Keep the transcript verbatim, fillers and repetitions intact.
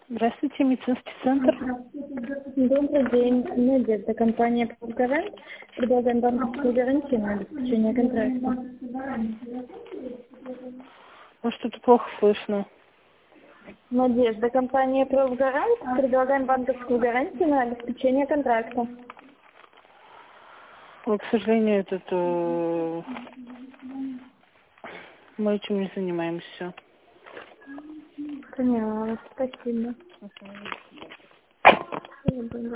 Здравствуйте, медицинский центр. Добрый день, Надежда, компания «Гарант». Предлагаем банковскую гарантию на обеспечение контракта. Вас что-то плохо слышно. Надежда, компания «Гарант». Предлагаем банковскую гарантию на обеспечение контракта. Ой, к сожалению, этот, э, мы этим не занимаемся. Поняла, спасибо.